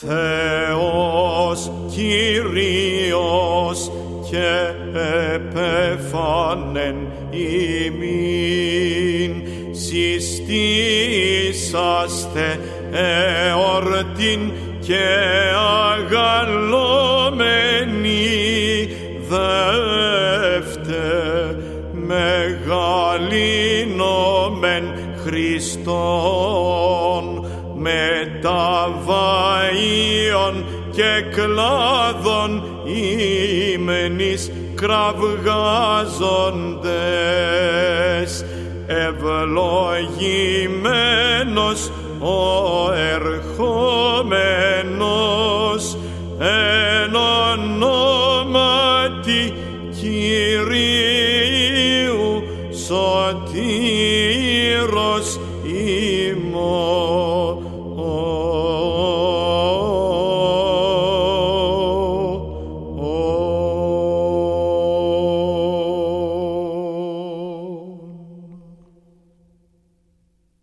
Θεός Κύριος και επεφάνεν ημίν, συστήσαστε εορτήν και αγαλωμένοι δεύτε μεγαλύνομεν Χριστόν μεταβαΐων και κλάδων ήμενης κραυγάζοντες, ευλογημένος ο ερχόμενος